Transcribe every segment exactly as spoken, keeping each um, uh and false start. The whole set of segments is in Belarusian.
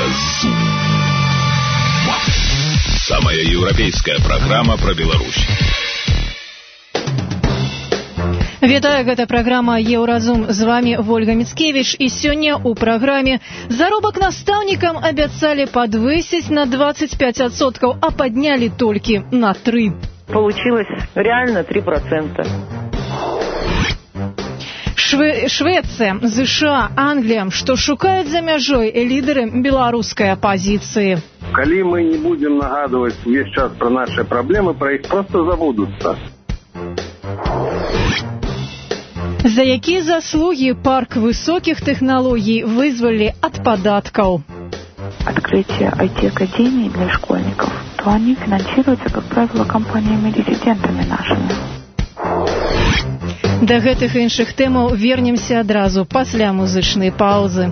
Еўразум. Самая еўрапейская праграма пра Беларусь. Вітаю, гэта праграма «Еўразум». З вами Вольга Мицкевич. И сёння у праграме заробак настаўнікам абяцалі падвысіць на двадцать пять адсоткаў, а паднялі толькі на три. Получилось реально три процента. Шве... Швеция, США, Англия, что шукают за мяжой лидеры белорусской оппозиции. Коли мы не будем нагадывать весь час про наши проблемы, про их просто забудутся. За якія заслуги парк высоких технологий вызвали от податков? Открытие ай ти-академий для школьников, то они финансируются, как правило, компаниями-резидентами нашими. Да гэтых і іншых тэмаў вернемся адразу пасля музычнай паўзы.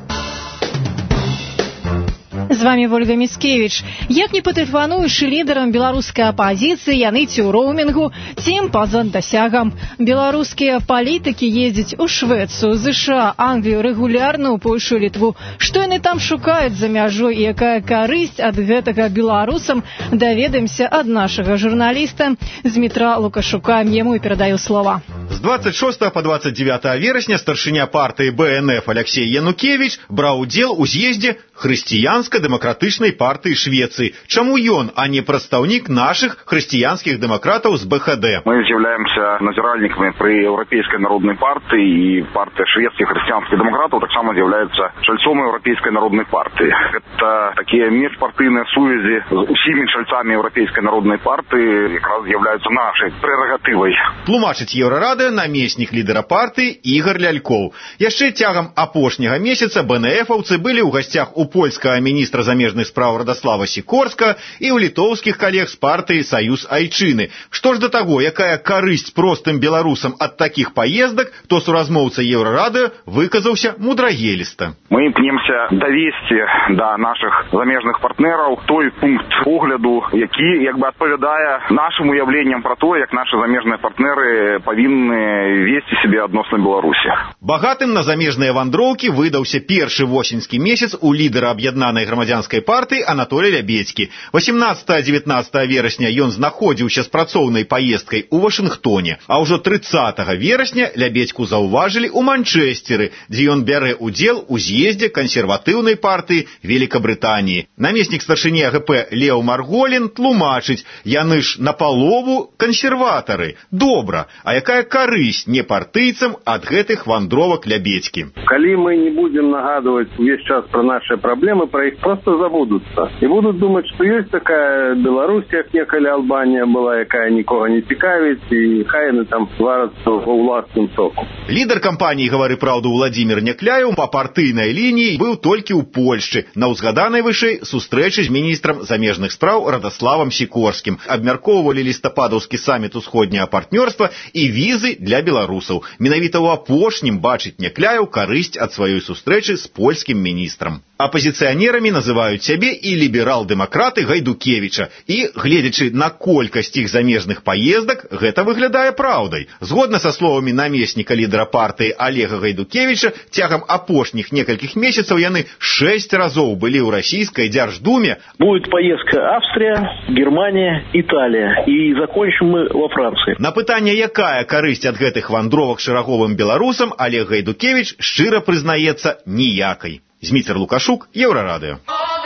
З вами Вольга Мицкевич. Як не патэлефануеш лідарам беларускай апазіцыі, яны ці ў роумінгу, цім па-за дасягам. Беларускія палітыкі ездзяць у Швецыю, США, Англію, рэгулярна ў Польшу, Літву. Што яны там шукаюць за мяжой і якая карысць ад гэтага беларусам, даведаемся ад нашага журналіста Змітра Лукашука. Яму і перадаю слова. З двадцать шостага по двадцать девятое верасня старшыня партыі бэ эн эф Алексей Янукевич браў удзел у з'ездзе хрысціянска-дэмакратычнай партыі Швецыі. Чаму ён, а не прадстаўнік нашых хрысціянскіх дэмакратаў з бэ ха дэ? Мы з'яўляемся назіральнікамі пры Еўрапейскай народнай партыі, і партыя шведскіх хрысціянскіх дэмакратаў таксама з'яўляецца чальцом Еўрапейскай народнай партыі. Гэта такія міжпартыйныя сувязі з усімі чальцамі Еўрапейскай народнай партыі якраз з'яўляюцца нашай прэрагатывай. Тлумачыць Еўрарада намеснік лідара партыі Ігар Лялькоў. Яшчэ цягам апошняга месяца бэ эн эфаўцы былі ў гасцях у польскага міністра замежных спраў Радаслава Сікорска і ў літоўскіх калег з партыі Саюз Айчыны. Што ж да таго, якая карысць простым беларусам ад такіх паездак, то суразмоўца Еўрарады выказаўся мудрагеліста. Мы імкнемся давесці да нашых замежных партнераў той пункт погляду, які як бы адпавядае нашым уяўленням пра тое, як нашы замежныя партнеры павінны весці сябе адносна Беларусі. Багатым на замежныя вандроўкі выдаўся першы восеньскі месяц у лідара аб'яднанай грамадзянскай партыі Анатолія Лябедзькі. восемнадцатага-дзевятнаццатага верасня ён знаходзіўся з працоўнай паездкай у Вашынгтоне, а ўжо трыццатага верасня Лябедзьку заўважылі ў Манчэстеры, дзе ён бярэ удзел у з'ездзе кансерватыўнай партыі Великабрытаніі. Намеснік старшыні а гэ пэ Лео Марголін тлумачыць, яны ж напалову кансерватары. Добра, а якая карысць непартыйцам ад гэтых вандровак Лябедзькі? Коли мы не будем нагадывать весь час про наши проблемы, про их просто забудутся. И будут думать, что есть такая Беларусь, як некалі Албанія была, якая нікога не цікавіць, і хай яны там варацца ва ўласным соку. Лідар кампаніі «Гавары праўду» Владзімір Някляеў па партыйнай лініі быў толькі ў Польшчы на ўзгаданай вышэй сустрэчы з міністрам замежных спраў Радаславам Сікорскім. Абмяркоўвалі лістападаўскі саміт усходняга партнёрства і візы для беларусаў. Менавіта ў апошнім бачыць Някляеў карысць ад сваёй сустрэчы з польскім міністрам. Апозіцыянерамі называюць сябе і ліберал-дэмакраты Гайдукевіча. І, гледзячы на колькасць іх замежных паездак, гэта выглядае праўдай. Згодна са словамі намесніка лідара партыі Олега Гайдукевіча, цягам апошніх некалькіх месяцаў яны шэсць разоў былі ў расійскай дзярждуме. Будет поездка Австрия, Германия, Италия. И закончим мы во Франции. На пытанне, якая карысць ад гэтых вандровак шараговым беларусам, Олег Гайдукевіч шчыра прызнаецца ніякай. Змітер Лукашук, Еўрарадыё.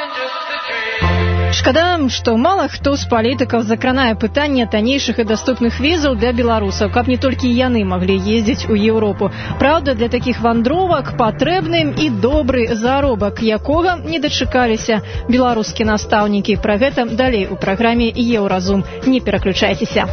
Шкада, што мала хто з палітыкаў закранае пытанне таннейшых і даступных візаў для беларусаў, каб не толькі яны маглі ездзіць у Еўропу. Праўда, для такіх вандровак патрэбны і добры заробак, якога не дачакаліся беларускія настаўнікі. Пра гэта далей у праграме «Еўразум». Не пераключайцеся.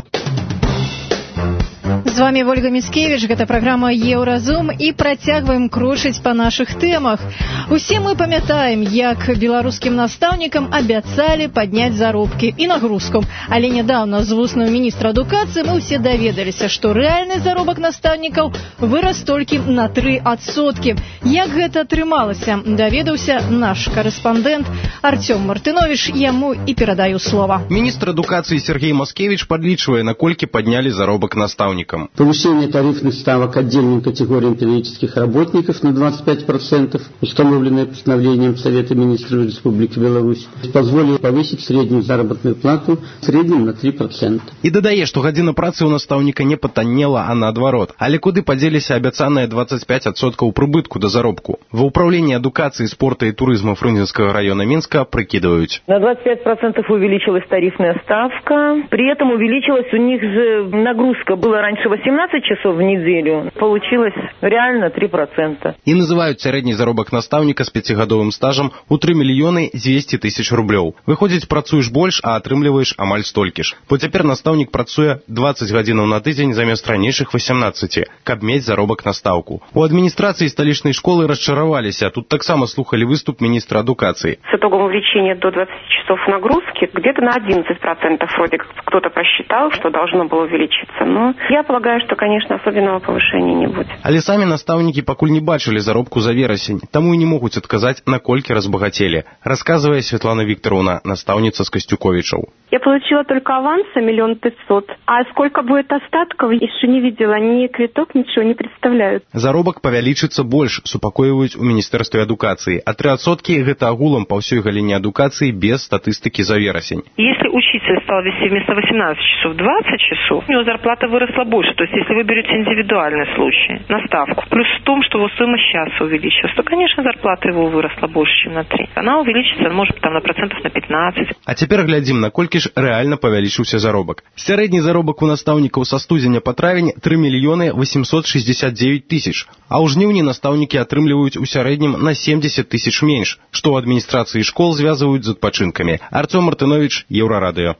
З вами Вольга Мицкевич, гэта праграма «Еўразум», і працягваем крочыць па нашых тэмах. Усе мы памятаем, як беларускім настаўнікам абяцалі падняць заробкі і нагрузку. Але нядаўна з вуснаў міністра адукацыі мы ўсе даведаліся, што рэальны заробак настаўнікаў вырас толькі на тры адсоткі. Як гэта атрымалася, даведаўся наш карэспандэнт Артём Мартынович, яму і перадаю слова. Міністр адукацыі Сергей Маскевіч падлічвае, наколькі паднялі заробак настаўнікаў. настаўнікам. Повышение тарифных ставок отдельным категориям педагогических работников на двадцать пять процентов, установленное постановлением Совета министров Республики Беларусь, позволило повысить среднюю заработную плату в среднем на три процента. І дадае, што гадзіна працы ў настаўніка не патаннела, а наадварот. Але куды падзеліся абяцаныя двадцать пять процентов прыбытку да заробку? Ва ўпраўленні адукацыі, спорта і турызма Фрунзенскага района Минска прыкидываюць. На двадцать пять процентов увеличилась тарифная ставка. При этом увеличилась у них же нагрузка. Было раньше восемнадцать часов в неделю. Получилось реально три процента. І называюць сярэдні заробак настаўніка з пяцігадовым стажам у три мільёны дзвесце тысяч рублёў. Выходзіць, працуеш больш, а атрымліваеш амаль столькі ж. Бо цяпер настаўнік працуе двадцать гадзінаў на тыдзень замест ранейшых восемнадцати, каб мець заробак на стаўку. У адміністрацыі сталічнай школы расчараваліся. Тут таксама слухали выступ министра адукации. С итогом увеличения до двадцати часов нагрузки где-то на одиннадцать процентов вроде как кто-то просчитал, что должно было увеличиться. Но я полагаю, что, конечно, особенного повышения не будет. Але самі настаўнікі пакуль не бачылі заробку за верасень, таму і не могуць адказаць, наколькі разбагацелі, рассказывае Светлана Викторовна, настаўніца з Костюковичаў. Я получила только аванса миллион пятьсот, а сколько будет остатков, еще не видела, ни квиток, ничего не представляют. Заробак павялічыцца больш, супакойваюць у Міністэрстве адукацыі, а три адсоткі гэта агулам па ўсёй галіне адукацыі без статыстыкі за верасень. Если учитель стал вести вместо восемнадцати часов двадцать часов, у него зарплата выросла больше. То есть, если вы берете индивидуальный случай на ставку, плюс в том, что его стоимость часа увеличилась, то, конечно, зарплата его выросла больше, чем на три. Она увеличится, может, там на процентов на пятнадцать. А цяпер глядзім, наколькі ж рэальна павялічыўся заробак. Сярэдні заробак у настаўнікаў са студзеня па травень три мільёны восемьсот шестьдесят девять тысяч, а ў жніўні настаўнікі атрымліваюць у сярэднім на семьдесят тысяч менш, што ў адміністрацыі школ звязваюць з адпачынкамі. Артём Мартынович, Еўрарадыё.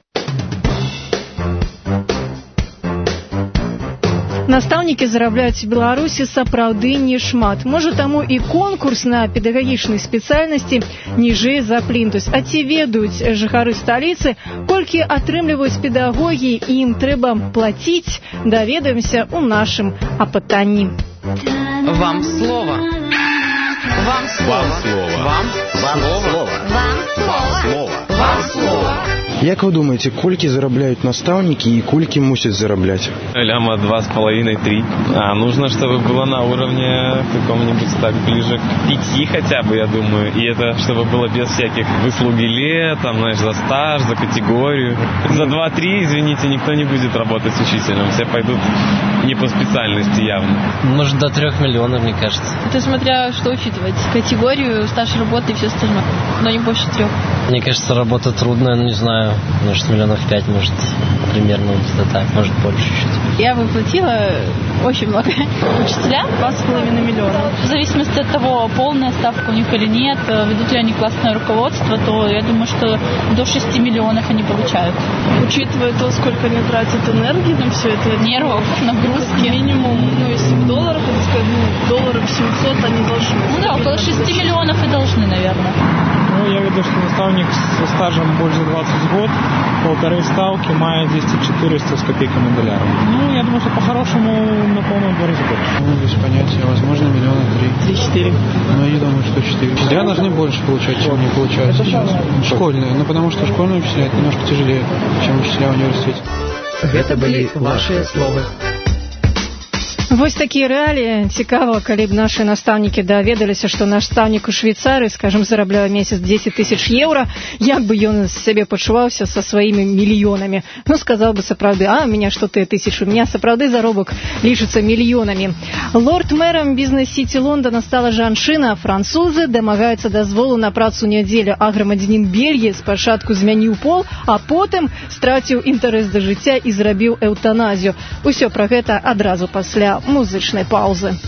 Настаўнікі зарабляюць у Беларусі сапраўды не шмат. Можа, таму і конкурс на педагагічнай спецыяльнасці ніжэй за плінтус. А ці ведаюць жыхары сталіцы, колькі атрымліваюць педагогі і ім трэба плаціць, даведаемся ў нашым апытанні. Вам слово. Вам слово. Вам слово. Вам слово. Вам слово. Як вы думаете, колькі зарабляют наставники и колькі мусят зараблять? Ляма два с половиной, три. А нужно, чтобы было на уровне каком-нибудь так ближе к пяти хотя бы, я думаю. И это, чтобы было без всяких выслуги лет, там, знаешь, за стаж, за категорию. За два-три, извините, никто не будет работать с учителем. Все пойдут не по специальности явно. Может, до трех миллионов, мне кажется. Это смотря что учитывать. Категорию, стаж работы и все остальное. Но не больше трех. Мне кажется, работа трудная, ну не знаю. Может, миллионов пять, может, примерно где-то так, может, больше чуть-чуть. Я выплатила очень много. Учителям два с половиной миллиона. В зависимости от того, полная ставка у них или нет, ведут ли они классное руководство, то я думаю, что до шести миллионов они получают. Учитывая то, сколько они тратят энергии на все это, нервов, нагрузки. Минимум, ну, если в долларах, это сказать, ну, долларов семьсот они должны. Ну да, около шести миллионов и должны, наверное. Ну, я веду, что наставник со стажем больше двадцать год, полторы ставки, мая двести четыреста с копейками долларов. Ну, я думаю, что по-хорошему на полном два раза больше. Ну, без понятия, возможно, миллиона три. Три-четыре. Ну, я думаю, что четыре. Учителя должны больше получать, чем они получают сейчас. Школьные, ну, потому что школьные учителя это немножко тяжелее, чем учителя в университете. Это были ваши словы. Вось такія рэаліі. Цікава, калі б нашы настаўнікі даведаліся, што настаўнік у Швейцарыі, скажем, зарабляе месяц десять тысяч еўра, як бы ён сябе пачуваўся са сваімі мільёнамі. Ну, сказаў бы сапраўды, а, у меня што тыя тысячы, у меня сапраўды заробак лічыцца мільёнамі. Лорд-мэрам бізнес-сіці Лондона стала жанчына. Французы дамагаюцца дазволу на працу нядзелю, а грамадзянін Бельгіі спачатку змяніў пол, а потым страціў інтарэс да жыцця і зрабіў эўтаназію. Усё пра гэта адразу пасля музычнай паузы.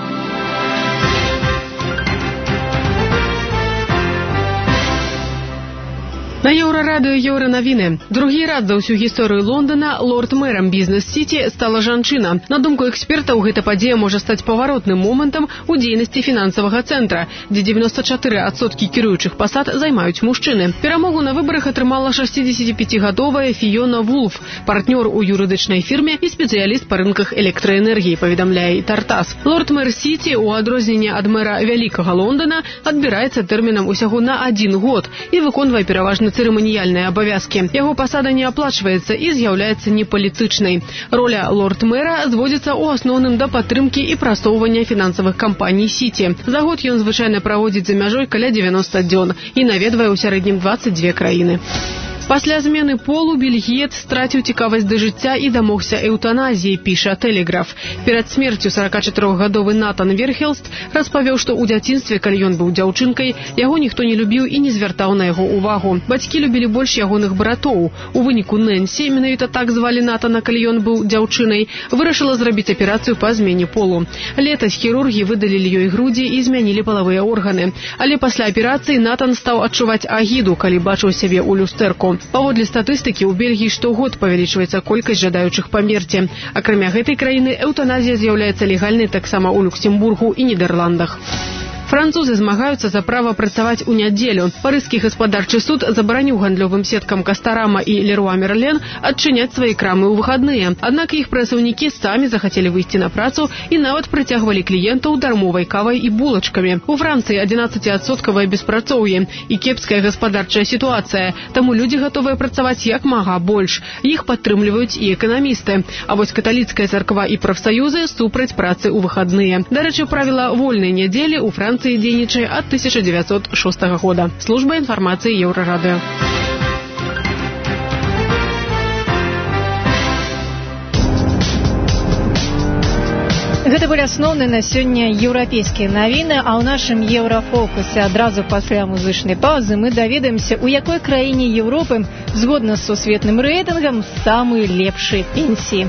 На Еўрарадыё Еўранавіны. Другі раз за ўсю гісторыю Лондона лорд-мэрам бізнес-сіці стала жанчына. На думку экспертаў, гэта падзея можа стаць паваротным момантам у дзейнасці фінансавага цэнтра, дзе девяносто четыре адсоткі кіруючых пасад займаюць мужчыны. Перамогу на выбарах атрымала шестидесятипятигадовая Фіёна Вулф, партнёр у юрыдычнай фірме і спецыяліст па рынках электраэнергіі, паведамляе Тартас. Лорд-мэр Сіці, у адрозненне ад мэра Вялікага Лондона, адбіраецца тэрмінам усяго на адзін год і выконвае пераважна цырыманіяльныя сацыяльныя абавязкі. Яго пасада не аплачваецца і з'яўляецца непалітычнай. Роля лорд-мэра зводзіцца ў асноўным да падтрымкі і прасоўвання фінансавых кампаній Сіці. За год ён звычайна праводзіць за мяжой каля девяноста дзён і наведвае ў сярэднім дваццаць дзве краіны. Пасля змены полу бельгіец страціў цікавасць да жыцця і дамогся эўтаназіі, піша Тэлеграф. Перад смерцю саракачатырохгадовы Натан Верхелст распавёў, што ў дзяцінстве, калі ён быў дзяўчынкай, яго ніхто не любіў і не звяртаў на яго увагу. Бацькі любілі больш ягоных братоў. У выніку Нэнсі, менавіта так звалі Натана, калі ён быў дзяўчынай, вырашыла зрабіць аперацыю па змене полу. Летась хірургі выдалілі ёй грудзі і змянілі палавыя органы. Але пасля аперацыі Натан стаў адчуваць агіду, калі бачыў сябе ў люстэрку. Паводле статыстыкі, у Бельгіі штогод павялічваецца колькасць жадаючых памерці. Акрамя гэтай краіны, эўтаназія з'яўляецца легальнай таксама ў Люксембургу і Нідерландах. Французы змагаюцца за права працаваць у нядзелю. Парыжскі гаспадарчы суд забараніў гандлёвым сеткам Кастарама і Леруа Мерлен адчыняць свае крамы ў выхадныя. Аднак іх прадстаўнікі самі захацелі выйсці на працу і нават прыцягвалі кліентаў дармовай кавай і булачкамі. У Францыі адзінаццаціадсоткавае беспрацоўе і кепская гаспадарчая сітуацыя, таму людзі гатовыя працаваць як мага больш. Іх падтрымліваюць і эканамісты. А вось каталіцкая царква і прафсаюзы супраць працы ў выхадныя. Дарэчы, правіла вольнай нядзелі ў Францыі дзейнічае ад тысяча дзевяцьсот шостага года. Служба інфармацыі Еўрарадыё. Гэта былі асноўныя на сёння еўрапейскія навіны, а ў нашым еўрафокусе адразу пасля музычнай паўзы мы даведаемся, у якой краіне Еўропы, згодна з сусветным рэйтынгам, самыя лепшыя пенсіі.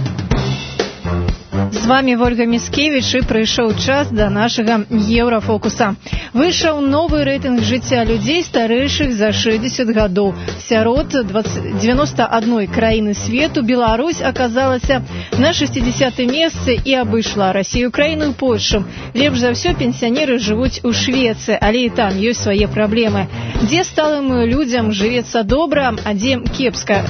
З вами Вольга Міскевіч, і прыйшоў час да нашага еўрафокуса. Выйшаў новы рэйтынг жыцця людзей старэйшых за шэсцьдзесят гадоў. Сярод дзевяноста адной краіны свету Беларусь аказалася на шэсцідзясятым месцы і абышла Расію, краіну і Польшу. Лепш за ўсё пенсіянеры жывуць у Швецыі, але і там ёсць свае праблемы. Дзе сталым людзям жывецца добра, а дзе кепска.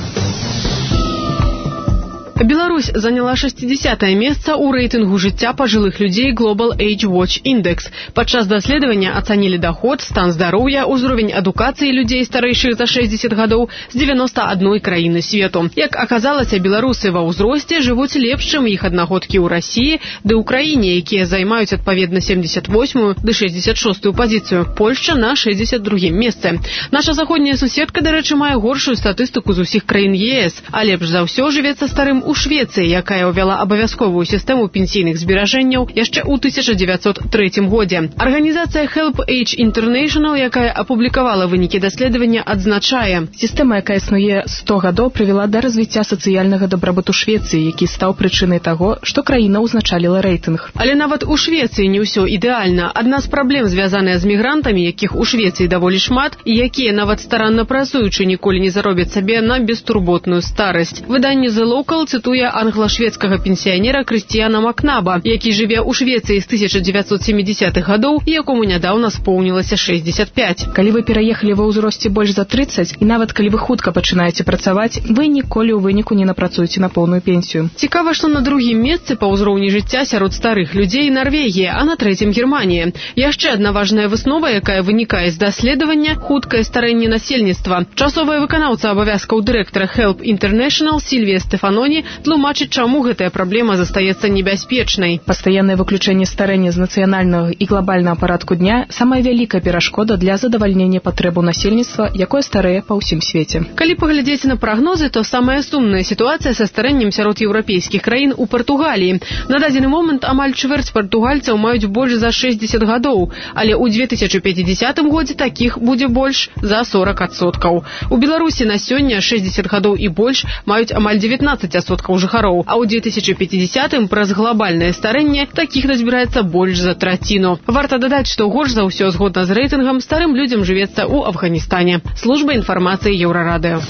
Беларусь заняла шэсцідзясятае месца ў рэйтынгу жыцця пажылых людзей Global Age Watch Index. Падчас даследавання ацанілі даход, стан здароўя, узровень адукацыі людзей старэйшых за шэсцьдзесят гадоў з дзевяноста адной краіны свету. Як аказалася, беларусы ва ўзросце жывуць лепш, чым іх аднагодкі ў Расіі ды ў краіне, якія займаюць адпаведна семдзесят восьмую ды шэсцьдесят шостую пазіцыю. Польшча на шэсцьдесят другім месцы. Наша заходняя суседка, дарэчы, мае горшую статыстыку з усіх краін е эс, а лепш за ўсё жывецца старым у Швецыі, якая ўвяла абавязковую сістэму пенсійных зберажэнняў яшчэ ў тысяча дзевяцьсот трэцім годзе. Арганізацыя Help Age International, якая апублікавала вынікі даследавання, адзначае: сістэма, якая існуе сто гадоў, прывяла да развіцця сацыяльнага дабрабыту Швецыі, які стаў прычынай таго, што краіна ўзначаліла рэйтынг. Але нават у Швецыі не ўсё ідэальна. Адна з праблем, звязаная з мігрантамі, якіх у Швецыі даволі шмат, і якія нават старанна працуючы ніколі не заробяць сабе на бестурботную старасць. Выданне The Local цытуе англа-шведскага пенсіянера Крыстіяна Макнаба, які жыве ў Швецыі з тысяча дзевяцьсот сямідзесятых гадоў і якому нядаўна споўнілася шэсцьдзесят пяць. Калі вы пераехалі ва ўзросце больш за трыццаць, і нават калі вы хутка пачынаеце працаваць, вы ніколі ў выніку не напрацуеце на поўную пенсію. Цікава, што на другім месцы па ўзроўні жыцця сярод старых людзей Нарвегія, а на трэцім Германія. Яшчэ адна важная выснова, якая вынікае з даследавання — хуткае старэнне насельніцтва. Часовая выканаўца абавязкаў дырэктара Help International Сільвія Стэфаноні тлумачыць, чаму гэтая праблема застаецца небяспечнай. Пастаяннае выключэнне старэння з нацыянальнага і глобальнага парадку дня — самая вялікая перашкода для задавальнення патрэбаў насельніцтва, якое старэе па ўсім свеце. Калі паглядзець на прагнозы, то самая сумная сітуацыя са старэннем сярод еўрапейскіх краін у Партугаліі. На дадзены момант амаль чвэрць партугальцаў маюць больш за шэсцьдесят гадоў, але ў две тысячы пяцідзесятым годзе такіх будзе больш за сорок адсоткаў. У Беларусі на сёння шэсцьдесят гадоў і больш маюць амаль дзевятнаццаць адсоткаў жыхароў, а ў две тысячы пяцідзесятым праз глобальнае старэнне такіх назбіраецца больш за траціну. Варта дадаць, што горш за ўсё, згодна з рэйтынгам, старым людзям жывецца ў Афганістане. Служба інфармацыі Еўрарадыё.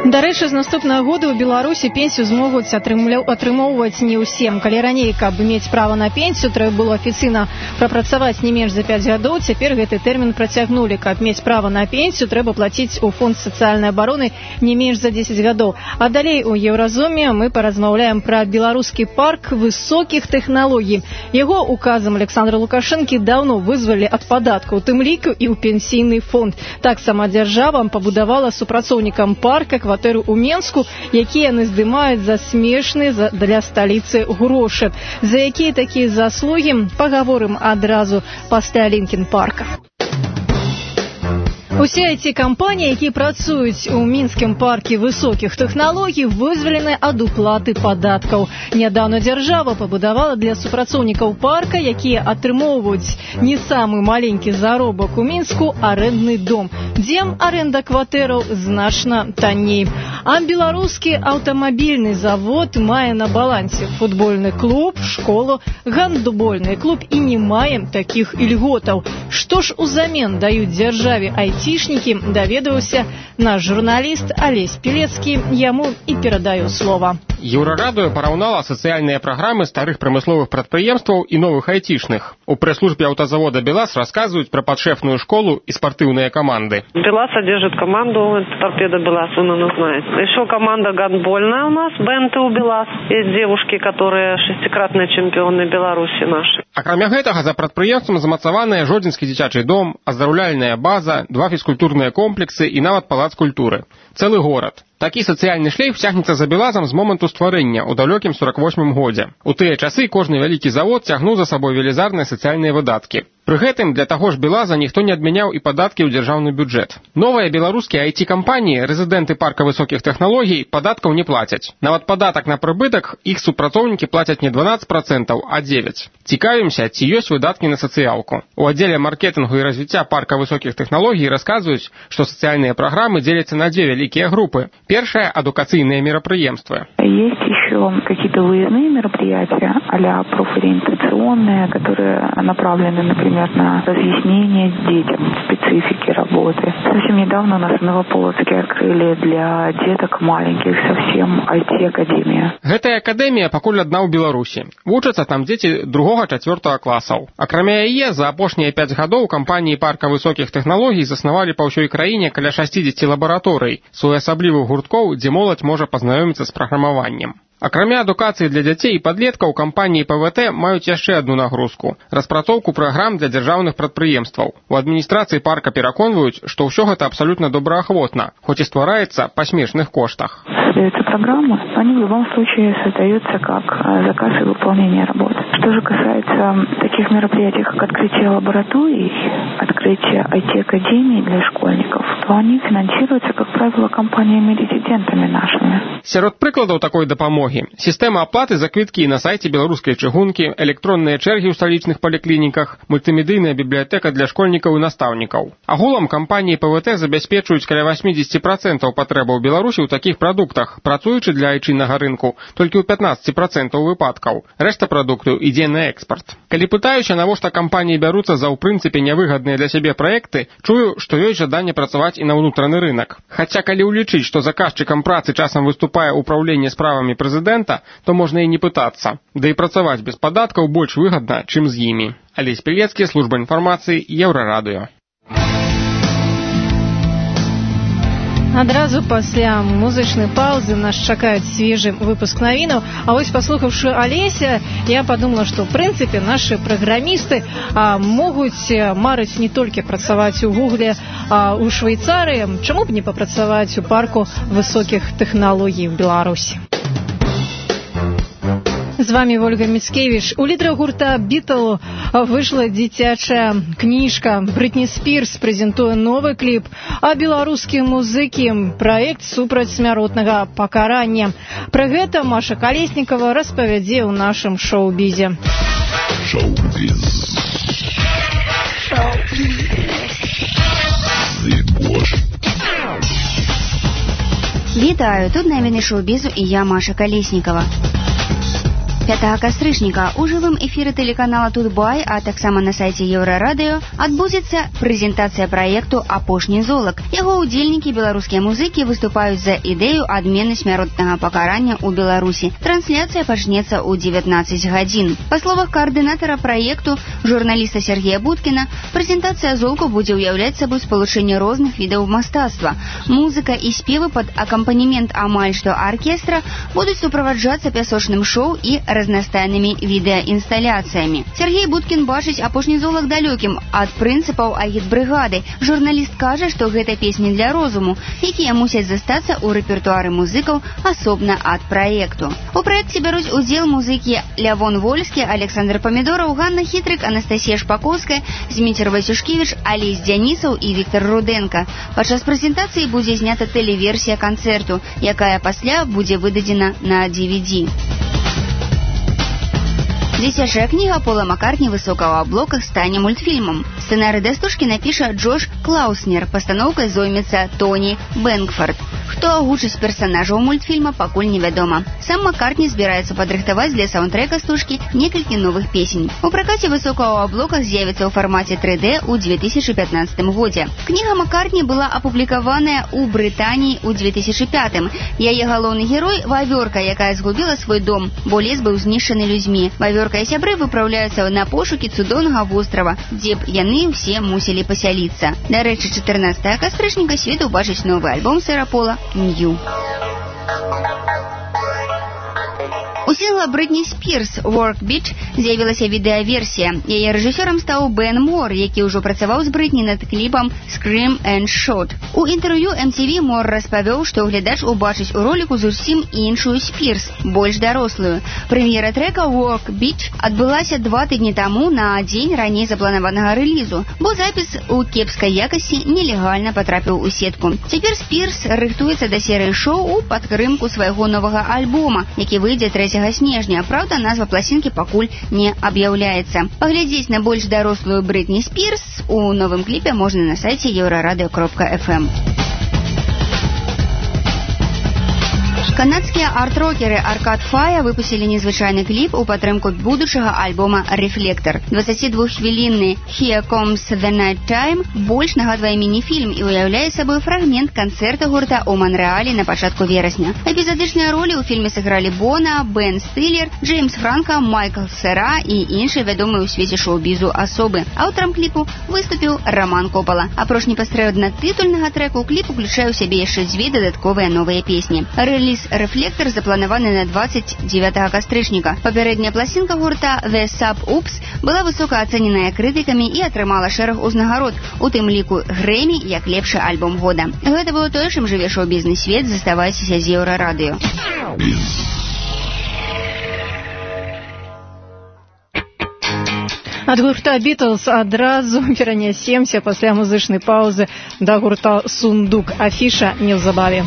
Дарэчы, з наступнага года ў Беларусі пенсію змогуць атрымоўваць не ўсім. Калі раней, каб мець права на пенсію, трэба было афіцыйна прапрацаваць не менш за пяць гадоў, цяпер гэты тэрмін працягнулі. Каб мець права на пенсію, трэба плаціць у фонд сацыяльнай абароны не менш за дзесяць гадоў. А далей у Еўразуме мы паразмаўляем пра беларускі парк высокіх тэхналогій. Яго указам Александра Лукашэнкі даўно вызвалі ад падаткаў, тым ліку і ў пенсійны фонд. Так сама дзяржава пабудавала супрацоўнікам парка кватэру ў Менску, якія яны здымаюць за смешныя для сталіцы грошы. За якія такія заслугі, пагаворым адразу пасля Лінкін парка. Усе эти кампаніі, якія працуюць у мінскім парке высокіх тэхналогій, вызвалены ад уплаты падаткаў. Нядаўна дзяржава пабудавала для супрацоўнікаў парка, якія атрымоўваюць не самы маленькі заробак у Мінску, арэндны дом, дзе арэнда кватэраў значна танней. А беларускі аўтамабільны завод мае на балансе футбольны клуб, школу, гандбольны клуб і не мае такіх ільготаў. Што ж узамен даюць дзяржаве ай ти? Айцішнікі, даведаўся наш журналіст Алесь Пілецкі, яму і перадаю слова. Еўрарадыё параўнала сацыяльныя праграмы старых прамысловых прадпрыемстваў і новых айцішных. У прэс-службе аўтазавода «БелАЗ» расказваюць пра падшэфную школу і спартыўныя команды. «БелАЗ» содержит команду, это торпеда «БелАЗ», вы, наверное, знаете. Еще команда гандбольная у нас, бенты у «БелАЗ». Есть девушки, которые шестикратные чемпионы Беларуси наши. Акрамя гэтага, за прадпрыемствам замацаваныя Жодзінскі дзіцячы дом, аздараўляльная база, два фізкультурныя комплексы і нават палац культуры. Цэлы горад. Такі сацыяльны шлейф цягнецца за «БелАЗам» з моманту стварэння ў далёкім сорок восьмым годзе. У тыя часы кожны вялікі завод цягнуў за сабой велізарныя сацыяльныя выдаткі. Пры гэтым для таго ж «БелАЗа» ніхто не адмяняў і падаткі ў дзяржаўны бюджэт. Новыя беларускія ай ти-кампаніі, рэзідэнты парка высокіх тэхналогій, падаткаў не плацяць. Нават падатак на прыбытак іх супрацоўнікі плацяць не дванаццаць працэнтаў, а дзевяць. Цікавімся, ці ёсць выдаткі на сацыялку. У аддзеле маркетынгу і развіцця парка высокіх тэхналогій расказваюць, што сацыяльныя праграмы дзеляцца на дзве вялікія групы. Первое – адукацыйныя мерапрыемствы. Есть еще какие-то выездные мероприятия, а-ля профориентационные, которые направлены, например, на разъяснение детям специфики работы. Совсем недавно у нас в Новополоцке открыли для деток маленьких совсем ай ти-академия. Гэтая акадэмія пакуль адна ў Беларусі. Вучацца там дзеці другога-чацвёртага класаў. Акрамя яе, за апошнія пяць гадоў кампаніі парка высокіх тэхналогій заснавалі па ўсёй краіне каля шасцідзесяці лабараторый, своеасаблівых гурткоў, дзе моладзь можа пазнаёміцца з праграмаваннем. Акрамя адукацыі для дзяцей і падлеткаў, кампаніі пэ вэ тэ маюць яшчэ адну нагрузку – распрацоўку праграм для дзяржаўных прадпрыемстваў. У адміністрацыі парка пераконваюць, што ўсё гэта абсалютна добраахвотна, хоць і ствараецца па смешных коштах. Создаются программы, они в любом случае создаются как заказ и выполнение работы. Что же касается таких мероприятий, как открытие лабораторий, открытие ай ти-академий для школьников, то они финансируются, как правило, компаниями-резидентами нашими. Сярод прыкладаў такой дапамогі сістэма аплаты за квіткі на сайце беларускай чыгункі, электронныя чэргі ў сталічных паліклініках, мультымедыйная бібліятэка для школьнікаў і настаўнікаў. Агулам кампаніі пэ вэ тэ забяспечваюць каля восемьдесят процентов патрэбаў Беларусі ў такіх прадуктах, працуючы для айчыннага рынку толькі ў пятнадцать процентов выпадкаў. Рэшта прадуктаў ідзе на экспарт. Калі пытаюся, навошта кампаніі бяруцца за ў прынцыпе нявыгадныя для сябе праекты, чую, што ёсць жаданне працаваць і на ўнутраны рынак. Хаця калі ўлічыць, што заказчыкам працы часам выступае ўпраўленне справамі прэзідэнта, то можна і не пытацца. Да і працаваць без падаткаў больш выгадна, чым з імі. Алесь Пілецкі, служба інфармацыі, Еўрарадыё. Адразу пасля музычнай паўзы нас чакаюць свежы выпуск навінаў. А вось паслухаўшы Алеся, я падумала, што ў прынцыпе нашы праграмісты а, могуць марыць не толькі працаваць у Гугле, а у Швейцарыі, чаму б не папрацаваць у парку высокіх тэхналогій в Беларусі. З вами Ольга Міцкевіч. У лідера гурта «Бітл» выйшла дзіцячая кніжка. Брытні Спірс прэзентуе новы кліп, а беларускія музыкі – праект супраць смяротнага пакарання. Пра гэта Маша Калеснікава распавядзе ў нашым шоу-бізе. Шоу-біз. Шоу-біз. Вітаю, тут навіны шоу-бізу і я, Маша Калеснікава. пятага кастрычніка у жывым эфіры тэлеканала Тутбай, а таксама на сайце Еўрарадыё адбудзецца прэзентацыя праекту «Апошні золак». Яго ўдзельнікі, беларускія музыкі, выступаюць за ідэю адмены смяротнага пакарання ў Беларусі. Трансляцыя пачнецца ў дзевятнаццаць гадзін. Па словах каардынатара праекту, журналіста Сергея Будкіна, прэзентацыя золку будзе ўяўляць сабой спалучэнне розных відаў мастацтва. Музыка і спевы пад акампанемент амаль што аркестра будуць суправаджацца пясочным шоу і разнастайнымі відэаінсталяцыямі. Сергей Будкін бачыць «Апошні золак» далёкім ад прынцыпаў агітбрыгады. Журналіст кажа, што гэта песні для розуму, якія мусяць застацца ў рэпертуары музыкаў асобна ад праекту. У праекце бяруць удзел музыкі Лявон Вольскі, Александр Памідораў, Ганна Хітрык, Анастасія Шпакоўская, Зміцер Васюшкевіч, Алесь Дзянісаў і Віктор Руденко. Падчас прэзентацыі будзе знята тэлеверсія канцэрту, якая пасля будзе выдадзена на ди ви ди. Дзіцячая кніга Пола Маккартні «Высокого облока» стане мультфільмом. Сцэнарый дастушкі напіша Джош Клауснер, пастаноўкай зоймецца Тоні Бэнкфорд. Хто агучыць персанажаў мультфільма, пакуль невядома. Сам Маккартні збіраецца падрыхтаваць для саундтрэка стужкі некалькі новых песень. У пракаце «Высокого облока» з'явіцца ў фармаце тры дэ ў две тысячы пятнаццатым годзе. Кніга Маккартні была апублікаваная ў Брытаніі ў две тысячы пятым. Яе галоўны герой – вавёрка, якая згубіла свой дом, бо лес быў знішчаны людзьмі. Вавёрка і сябры выпраўляюцца на пошукі цудоўнага вострава, дзе б яны ўсе мусілі пасяліцца. Дарэчы, чатырнаццатага кастрычніка свет убачыць новы альбом сэра Пола «Нью». У сінгла Брытні Спірс «Work Beach» з'явілася відэаверсія. Яе рэжысёрам стаў Бен Мор, які ўжо працаваў з Брытні над кліпам «Scream and Shout». У інтэрв'ю эм ти ви Мор распавёў, што глядач убачыць у роліку зусім іншую Спірс, больш дарослую. Прэм'ера трэка «Work Beach» адбылася два тыдні таму на дзень раней запланаванага рэлізу, бо запіс у кепскай якасці нелегальна патрапіў у сетку. Цяпер Спірс рыхтуецца да серыі шоу у падтрымку свайго новага альбома, які выйдзе трэцяга снежня. Праўда, назва пласінкі пакуль не аб'яўляецца. Паглядзець на больш дарослую Брытні Спірс у новым кліпе можна на сайце еўрарадыё кропка эф эм. Канадскія арт-рокеры Arcade Fire выпусцілі незвычайны кліп у падтрымку будучага альбома «Рефлектор». дваццацідвуххвілінны «Here Comes the Night Time» больш нагадвае міні-фільм і уяўляе сабой фрагмент канцэрта гурта ў Манрэалі на пачатку верасня. Эпізадычныя ролі ў фільме сыгралі Бона, Бен Стиллер, Джеймс Франка, Майкл Сера і іншыя вядомыя ў свеце шоу-бізу асобы. Аўтарам кліпу выступіў Роман Копала. Апроч непасрэдна тытульнага трэку, кліп уключае ў сябе яшчэ дзве дадатковыя новыя песні. Рэліз «Рефлектор» запланаваны на двадцать девятага кастрычніка. Папярэдняя пласінка гурта «The Sub Oops» была высока ацэненая крытыкамі і атрымала шэраг узнагарод, у тым ліку Грэмі як лепшы альбом года. Гэта было тое, чым жыве шоу-бізнес свет. Заставайцеся з Еўрарадыё. Ад гурта «Бітлз» адразу перанясемся пасля музычнай паўзы да гурта «Сундук». Афіша неўзабаве.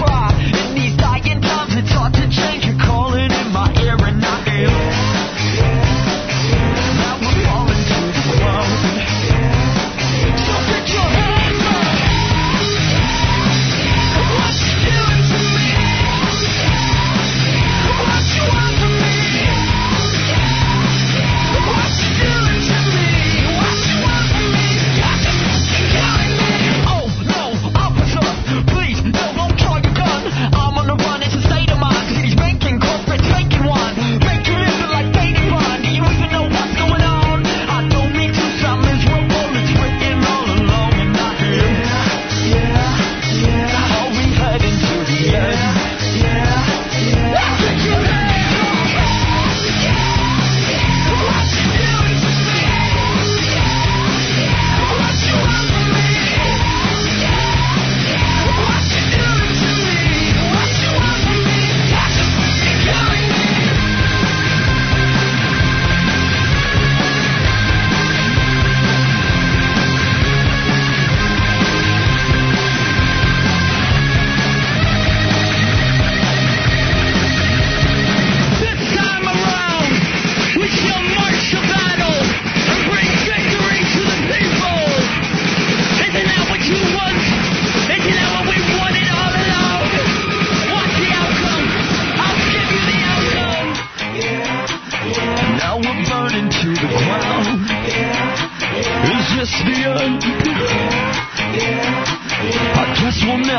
Calling in my ear and I feel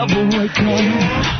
тобой край.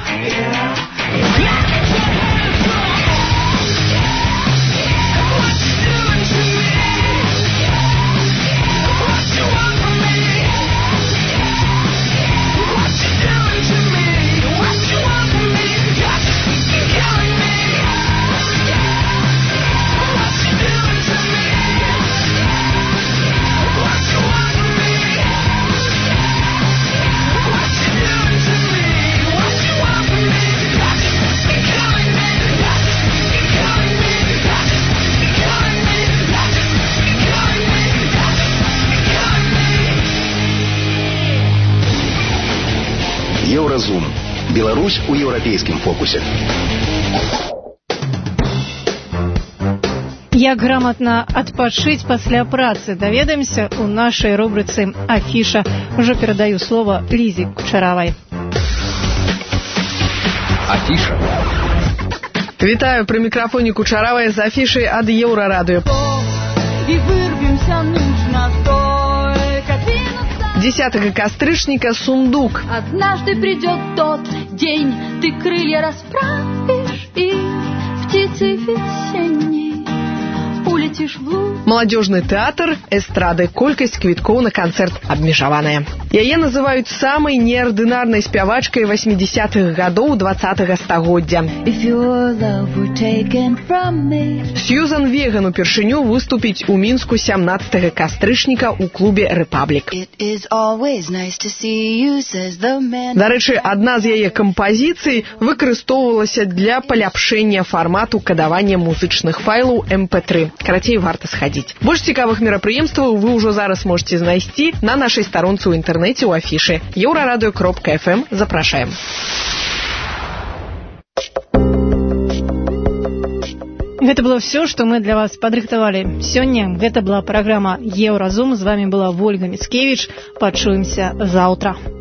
Еўразум. Беларусь у еўрапейскім фокусе. Як грамотна адпачыць пасля працы, даведаемся у нашай рубрыцы «Афіша». Ужо перадаю слово Лизе Кучаравай. Афіша. Вітаю, пры мікрафоне Кучаравай з афішай ад Еўрарадыё. И вырвемся нужно только двинуться. десятого кастрычніка сундук. Однажды придет тот день, ты крылья расправишь и птицей весенней улетишь в луг. Маладзёжны тэатр эстрады. Колькасць квіткоў на канцэрт абмежаваная. Яе называюць самай неардынарнай спявачкай восьмидесятых гадоў двадцатага стагоддзя. Сьюзан Веган упершыню выступіць у Мінску сямнаццатага кастрычніка ў клубе «Рэпаблік». Дарэчы, адна з яе кампазіцый выкарыстоўвалася для паляпшэння фармату кадавання музычных файлаў эм пэ тры. Карацей, варта схадзіць. Больш цікавых мерапрыемстваў вы ўжо зараз можете знайсці на нашай старонцы ў інтэрнэце ў афішы еўрарадыё кропка эф эм. Запрашаем. Гэта было все, што мы для вас падрыхтавалі. Сёння гэта была праграма «Еўразум». З вами была Вольга Міцкевіч. Пачуемся заўтра.